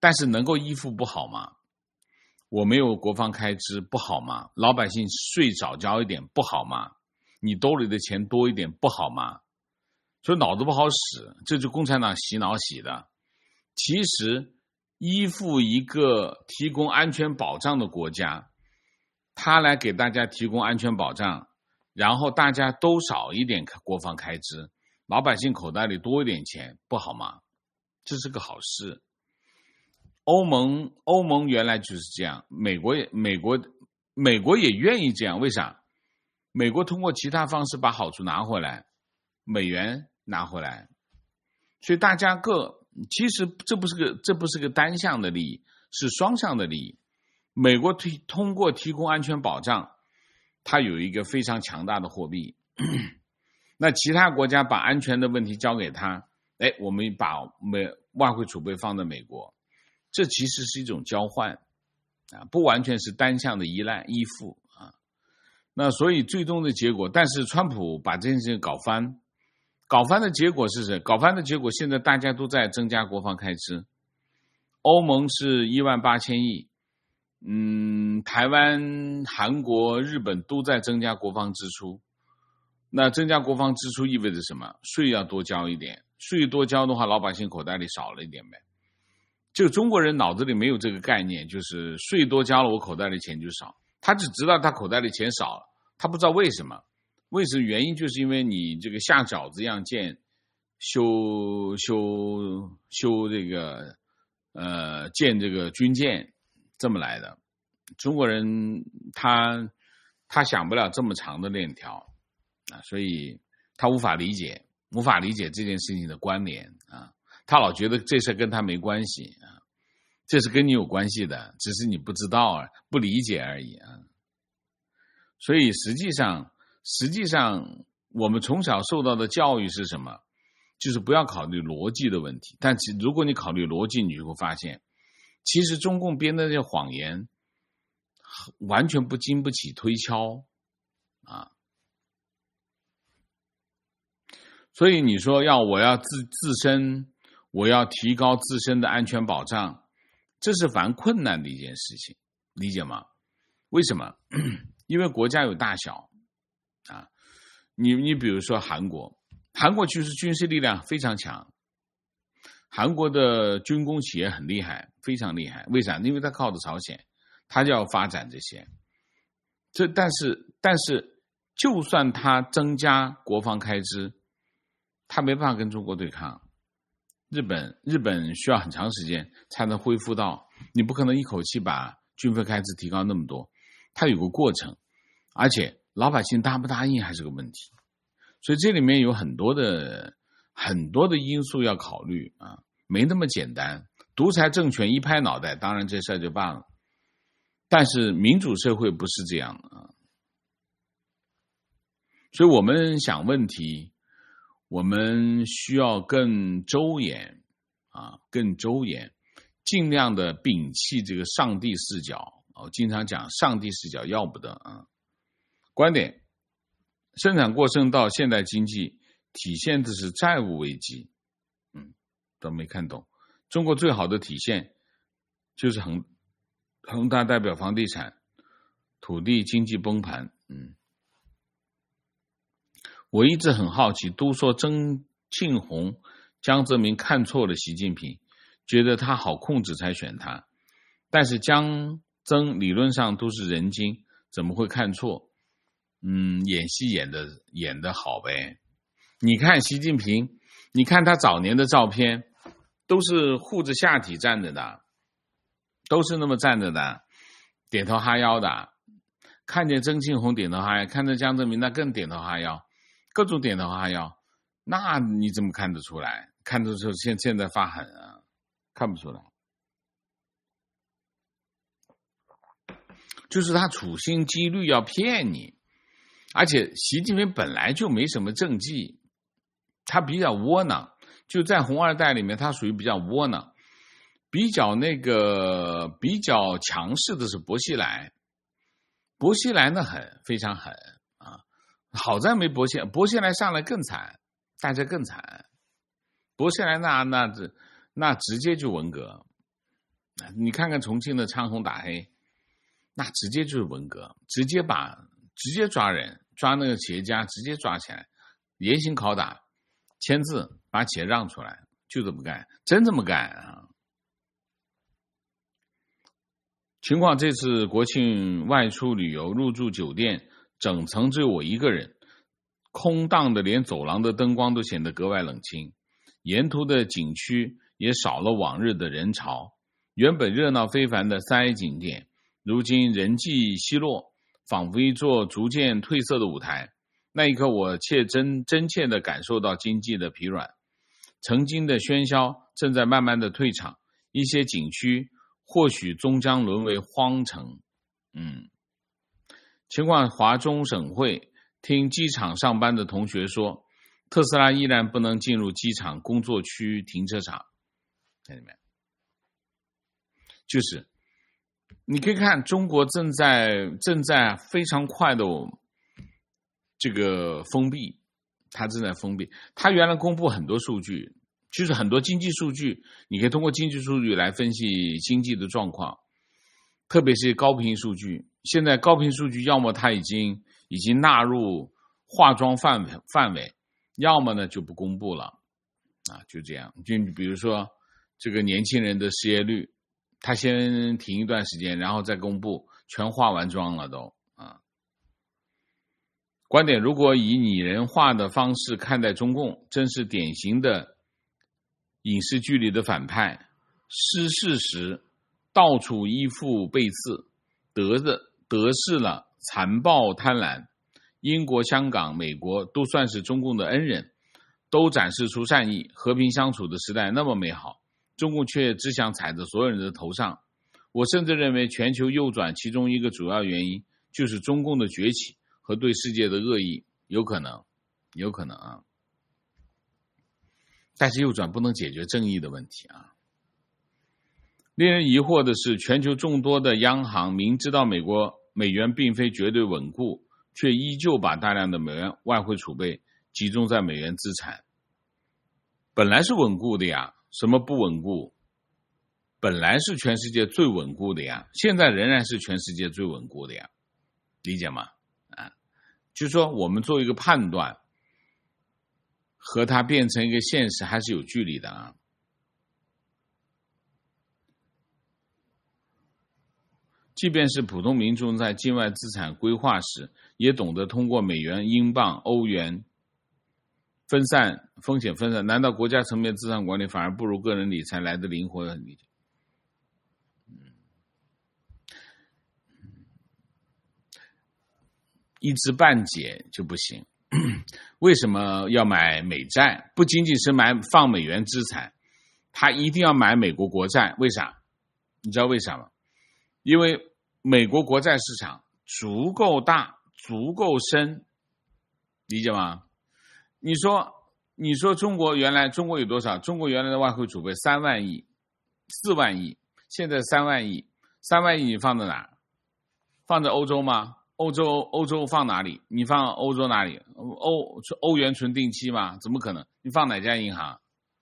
但是能够依附不好吗？我没有国防开支不好吗？老百姓税少交一点不好吗？你兜里的钱多一点不好吗？所以脑子不好使，这就共产党洗脑洗的。其实依附一个提供安全保障的国家，他来给大家提供安全保障，然后大家都少一点国防开支，老百姓口袋里多一点钱不好吗？这是个好事。欧盟原来就是这样，美国也愿意这样，为啥？美国通过其他方式把好处拿回来，美元拿回来，所以大家其实这不是个单向的利益，是双向的利益。美国通过提供安全保障，它有一个非常强大的货币，那其他国家把安全的问题交给他，我们把外汇储备放在美国，这其实是一种交换不完全是单向的依附那所以最终的结果，但是川普把这件事情搞翻的结果是什么？搞翻的结果现在大家都在增加国防开支，欧盟是18000亿，台湾、韩国、日本都在增加国防支出。那增加国防支出意味着什么？税要多交一点，税多交的话，老百姓口袋里少了一点呗。就中国人脑子里没有这个概念，就是税多交了，我口袋里钱就少。他只知道他口袋里钱少了，他不知道为什么。原因就是因为你这个下饺子一样修这个建这个军舰这么来的。中国人他想不了这么长的链条所以他无法理解这件事情的关联他老觉得这事跟他没关系这是跟你有关系的，只是你不知道不理解而已所以实际上我们从小受到的教育是什么？就是不要考虑逻辑的问题。但如果你考虑逻辑，你就会发现，其实中共编的这些谎言完全不经不起推敲所以你说我要自身，我要提高自身的安全保障，这是蛮困难的一件事情，理解吗？为什么？因为国家有大小你比如说韩国其实军事力量非常强，韩国的军工企业很厉害，非常厉害。为啥？因为他靠着朝鲜，他就要发展这些。但是就算他增加国防开支，他没办法跟中国对抗。日本需要很长时间才能恢复到，你不可能一口气把军费开支提高那么多，它有个过程，而且老百姓答不答应还是个问题。所以这里面有很多的因素要考虑没那么简单。独裁政权一拍脑袋，当然这事就办了。但是民主社会不是这样所以我们想问题，我们需要更周延尽量的摒弃这个上帝视角我经常讲上帝视角要不得观点，生产过剩到现代经济体现的是债务危机都没看懂。中国最好的体现就是恒大代表房地产土地经济崩盘我一直很好奇，都说曾庆红、江泽民看错了习近平，觉得他好控制才选他，但是江曾理论上都是人精，怎么会看错？演戏演得好呗。你看习近平，你看他早年的照片，都是护着下体站着的，都是那么站着的，点头哈腰的。看见曾庆红点头哈腰，看见江泽民那更点头哈腰，各种点头哈腰，那你怎么看得出来？看得出现在发狠看不出来。就是他处心积虑要骗你。而且习近平本来就没什么政绩，他比较窝囊，就在红二代里面他属于比较窝囊，比较强势的是薄熙来呢非常狠好在没薄熙来上来更惨，大家更惨，薄熙来那直接就文革你看看重庆的唱红打黑，那直接就是文革，直接抓人，抓那个企业家，直接抓起来，严刑拷打，签字把企业让出来，就这么干，真这么干啊！情况这次国庆外出旅游，入住酒店，整层只有我一个人，空荡的连走廊的灯光都显得格外冷清，沿途的景区也少了往日的人潮，原本热闹非凡的3A 景点，如今人迹稀落，仿佛一座逐渐褪色的舞台。那一刻，我真切地感受到经济的疲软，曾经的喧嚣正在慢慢的退场，一些景区或许终将沦为荒城。情况华中省会，听机场上班的同学说，特斯拉依然不能进入机场工作区停车场。看见没？就是你可以看中国正在非常快的这个封闭，它正在封闭。它原来公布很多数据，就是很多经济数据，你可以通过经济数据来分析经济的状况，特别是高频数据。现在高频数据要么它已经纳入化妆范围，要么呢就不公布了就这样。就比如说这个年轻人的失业率，他先停一段时间，然后再公布，全化完妆了都观点如果以拟人化的方式看待中共，真是典型的影视剧里的反派，失势时到处依附背刺，得势了残暴贪婪。英国、香港、美国都算是中共的恩人，都展示出善意，和平相处的时代那么美好，中共却只想踩在所有人的头上。我甚至认为全球右转其中一个主要原因就是中共的崛起和对世界的恶意，有可能但是右转不能解决正义的问题令人疑惑的是，全球众多的央行明知道美元并非绝对稳固，却依旧把大量的美元外汇储备集中在美元资产。本来是稳固的呀，什么不稳固？本来是全世界最稳固的呀，现在仍然是全世界最稳固的呀，理解吗？就是说我们做一个判断，和它变成一个现实还是有距离的即便是普通民众在境外资产规划时，也懂得通过美元、英镑、欧元风险分散，难道国家层面资产管理反而不如个人理财来的灵活和理解？一知半解就不行。为什么要买美债？不仅仅是放美元资产，他一定要买美国国债。为啥？你知道为啥吗？因为美国国债市场足够大，足够深，理解吗？你说中国有多少？中国原来的外汇储备3万亿、4万亿，现在3万亿，3万亿你放在哪？放在欧洲吗？欧洲放哪里？你放欧洲哪里？欧元存定期吗？怎么可能？你放哪家银行？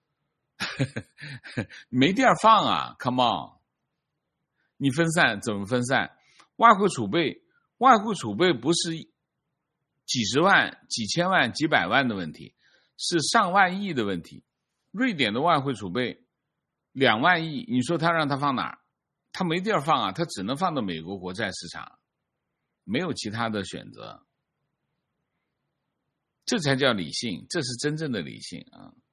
没地儿放，come on！ 你分散怎么分散？外汇储备不是几十万、几千万、几百万的问题，是上万亿的问题。瑞典的外汇储备2万亿，你说他让他放哪儿？他没地儿放他只能放到美国国债市场，没有其他的选择。这才叫理性，这是真正的理性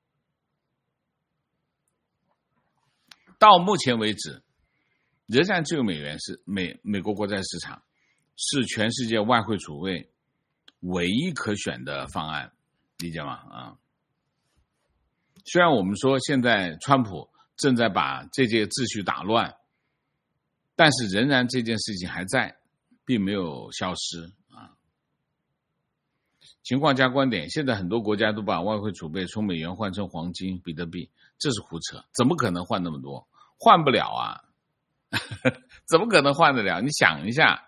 到目前为止，仍然只有美元是美国国债市场是全世界外汇储备唯一可选的方案，理解吗？虽然我们说现在川普正在把这届秩序打乱，但是仍然这件事情还在，并没有消失情况加观点，现在很多国家都把外汇储备从美元换成黄金、比特币，这是胡扯，怎么可能换那么多？换不了怎么可能换得了？你想一下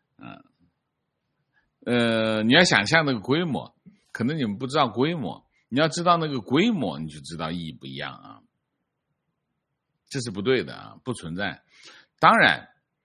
你要想象那个规模，可能你们不知道规模，你要知道那个规模，你就知道意义不一样这是不对的啊，不存在。当然，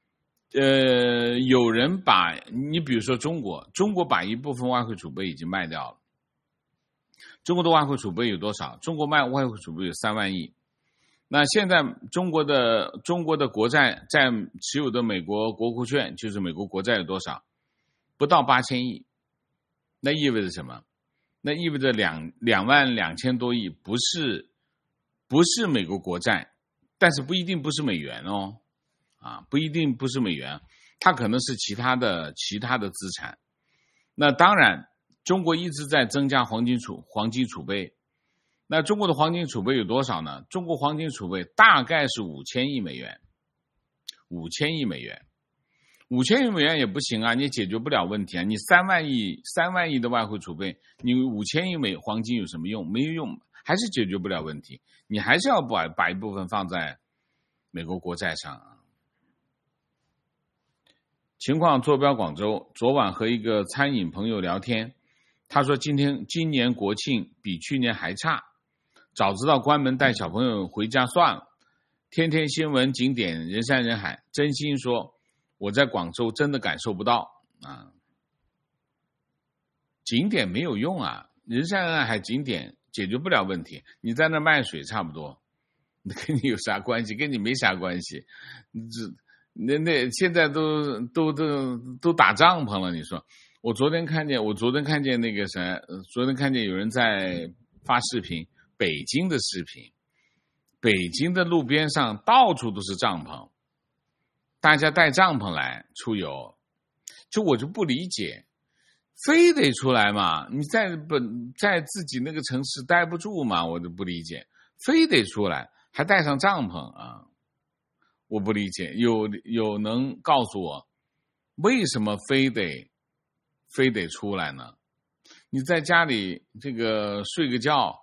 有人把你比如说中国把一部分外汇储备已经卖掉了。中国的外汇储备有多少？中国外汇储备有3万亿。那现在中国的国债占持有的美国国库券，就是美国国债有多少？不到8000亿。那意味着什么？那意味着22000多亿不是美国国债，但是不一定不是美元哦，不一定不是美元，它可能是其他的资产。那当然，中国一直在增加黄金储备。那中国的黄金储备有多少呢？中国黄金储备大概是5000亿美元。5000亿美元，5000亿美元也不行啊，你解决不了问题啊。你3万亿的外汇储备，你5000亿黄金有什么用？没有用，还是解决不了问题。你还是要把一部分放在美国国债上。情况坐标广州，昨晚和一个餐饮朋友聊天，他说今年国庆比去年还差，早知道关门带小朋友回家算了。天天新闻景点人山人海，真心说我在广州真的感受不到啊。景点没有用啊，人山人海景点解决不了问题。你在那卖水差不多，跟你有啥关系？跟你没啥关系。那现在都打帐篷了，你说？我昨天看见那个谁，昨天看见有人在发视频，北京的视频，北京的路边上到处都是帐篷，大家带帐篷来出游，我就不理解，非得出来嘛？你在自己那个城市待不住嘛？我就不理解，非得出来还带上帐篷啊！我不理解，有能告诉我为什么非得出来呢？你在家里这个睡个觉，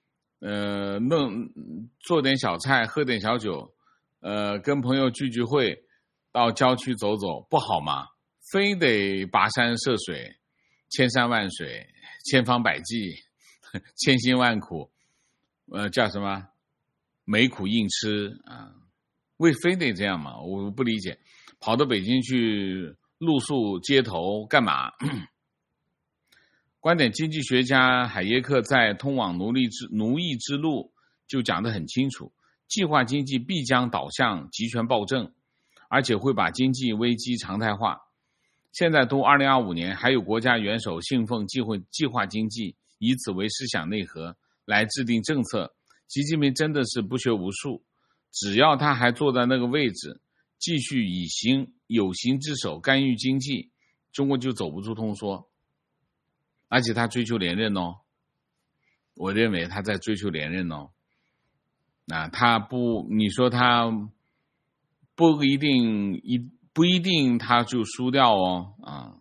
做点小菜，喝点小酒，跟朋友聚会，到郊区走走，不好吗？非得跋山涉水，千山万水，千方百计，千辛万苦，叫什么？没苦硬吃啊！非得这样嘛？我不理解，跑到北京去露宿街头干嘛？观点经济学家海耶克在《通往奴役之路》就讲得很清楚，计划经济必将导向集权暴政，而且会把经济危机常态化。现在都2025年，还有国家元首信奉计划经济，以此为思想内核来制定政策。习近平真的是不学无术，只要他还坐在那个位置，继续有形之手干预经济，中国就走不出通缩。而且他追求连任哦，我认为他在追求连任哦。你说他不一定他就输掉哦啊。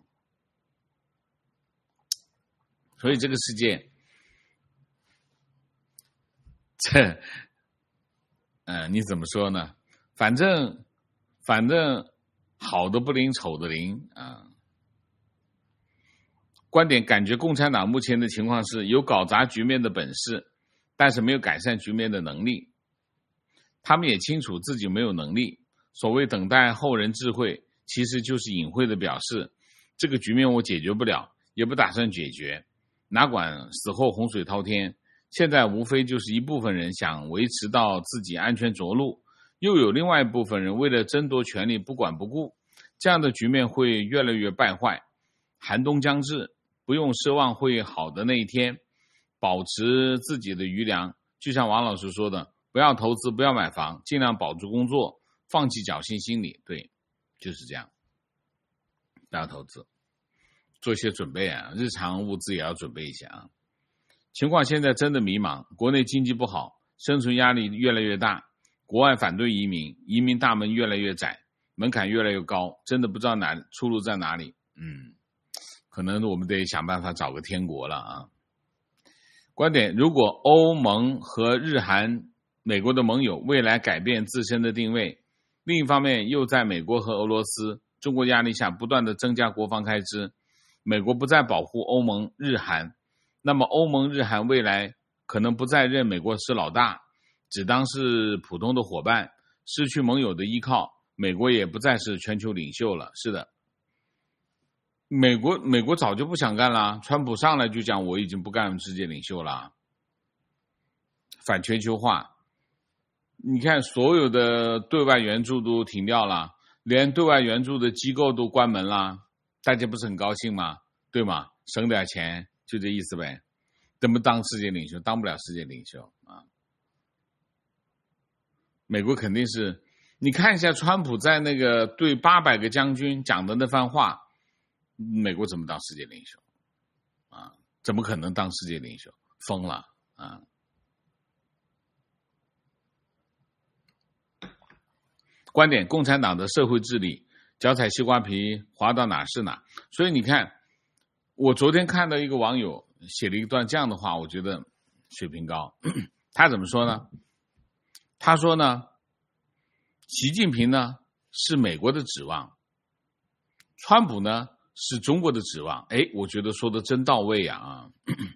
所以这个世界，你怎么说呢？反正好的不灵，丑的灵啊。观点感觉共产党目前的情况是有搞砸局面的本事，但是没有改善局面的能力。他们也清楚自己没有能力，所谓等待后人智慧，其实就是隐晦的表示，这个局面我解决不了，也不打算解决，哪管死后洪水滔天。现在无非就是一部分人想维持到自己安全着陆，又有另外一部分人为了争夺权力不管不顾，这样的局面会越来越败坏。寒冬将至，不用奢望会好的那一天，保持自己的余粮。就像王老师说的，不要投资，不要买房，尽量保住工作，放弃侥幸心理。对，就是这样，不要投资，做一些准备啊，日常物资也要准备一下啊。情况现在真的迷茫，国内经济不好，生存压力越来越大，国外反对移民，移民大门越来越窄，门槛越来越高，真的不知道出路在哪里。可能我们得想办法找个天国了啊。观点：如果欧盟和日韩美国的盟友未来改变自身的定位，另一方面又在美国和俄罗斯、中国压力下不断的增加国防开支，美国不再保护欧盟日韩，那么欧盟日韩未来可能不再认美国是老大， 只当是普通的伙伴，失去盟友的依靠，美国也不再是全球领袖了。是的，美国早就不想干了，川普上来就讲我已经不干世界领袖了，反全球化。你看所有的对外援助都停掉了，连对外援助的机构都关门了，大家不是很高兴吗？对吗？省点钱就这意思呗。怎么当世界领袖？当不了世界领袖啊！美国肯定是，你看一下川普在那个对800个将军讲的那番话，美国怎么当世界领袖啊？怎么可能当世界领袖？疯了啊！观点：共产党的社会治理，脚踩西瓜皮，滑到哪是哪。所以你看，我昨天看到一个网友写了一段这样的话，我觉得水平高。他怎么说呢？他说呢，习近平呢是美国的指望，川普呢是中国的指望。我觉得说的真到位啊！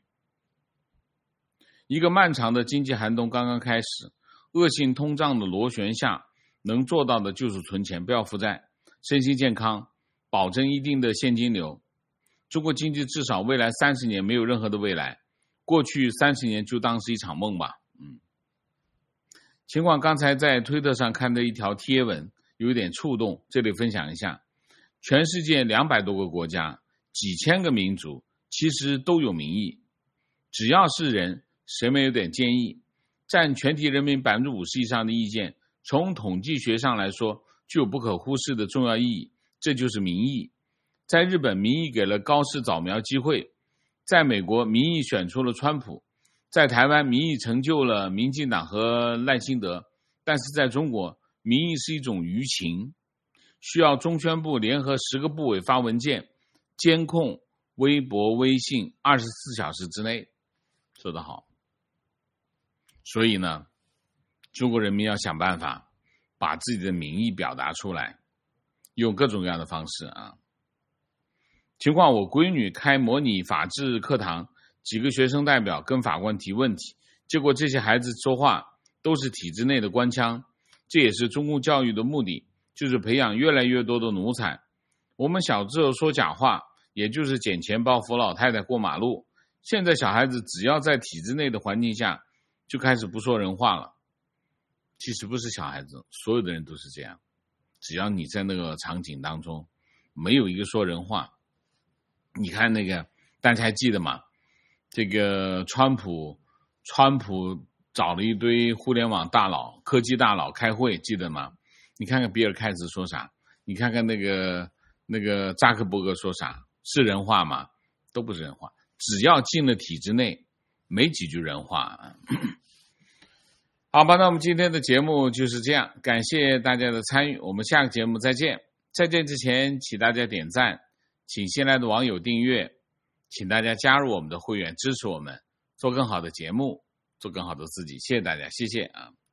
一个漫长的经济寒冬刚刚开始，恶性通胀的螺旋下，能做到的就是存钱，不要负债，身心健康，保证一定的现金流。中国经济至少未来30年没有任何的未来，过去30年就当是一场梦吧。尽管刚才在推特上看到一条贴文，有点触动，这里分享一下。全世界200多个国家，几千个民族，其实都有民意。只要是人，谁没有点建议？占全体人民50%以上的意见，从统计学上来说，具有不可忽视的重要意义，这就是民意。在日本，民意给了高市早苗机会；在美国，民意选出了川普；在台湾，民意成就了民进党和赖清德。但是在中国，民意是一种舆情，需要中宣部联合10个部委发文件，监控微博、微信24小时之内。说得好。所以呢，中国人民要想办法把自己的民意表达出来，用各种各样的方式啊。情况，我闺女开模拟法治课堂，几个学生代表跟法官提问题，结果这些孩子说话都是体制内的官腔，这也是中共教育的目的，就是培养越来越多的奴才。我们小时候说假话，也就是捡钱包扶老太太过马路，现在小孩子只要在体制内的环境下，就开始不说人话了。其实不是小孩子，所有的人都是这样。只要你在那个场景当中，没有一个说人话。你看那个，大家还记得吗？这个川普找了一堆互联网大佬、科技大佬开会，记得吗？你看看比尔盖茨说啥，你看看那个扎克伯格说啥，是人话吗？都不是人话。只要进了体制内，没几句人话。好吧，那我们今天的节目就是这样，感谢大家的参与，我们下个节目再见。再见之前，请大家点赞，请新来的网友订阅，请大家加入我们的会员，支持我们做更好的节目，做更好的自己。谢谢大家，谢谢啊。